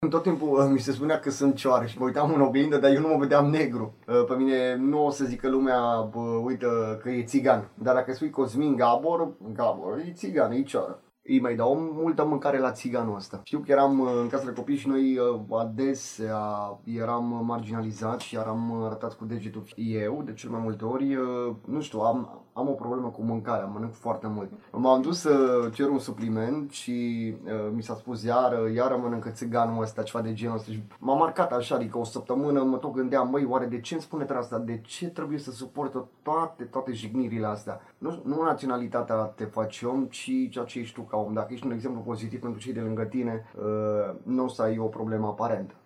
Tot timpul mi se spunea că sunt cioară și mă uitam în oglindă, dar eu nu mă vedeam negru. Pe mine nu o să zică lumea, uite că e țigan. Dar dacă spui Cosmin Gabor, Gabor e țigan, e cioară. Îi mai dau multă mâncare la țiganul ăsta. Știu că eram în casă de copii și noi adesea eram marginalizați și eram arătați cu degetul. Eu, de cel mai multe ori, nu știu, am o problemă cu mâncarea, mănânc foarte mult. M-am dus să cer un supliment și mi s-a spus iară mănâncă țiganul ăsta, ceva de genul ăsta. Și m-a marcat așa, adică o săptămână mă tot gândeam, măi, oare de ce îmi spune treaba asta? De ce trebuie să suportă toate jignirile astea? Nu naționalitatea te face om, ci ceea ce ești tu ca om. Dacă ești un exemplu pozitiv pentru cei de lângă tine, nu o să ai o problemă aparentă.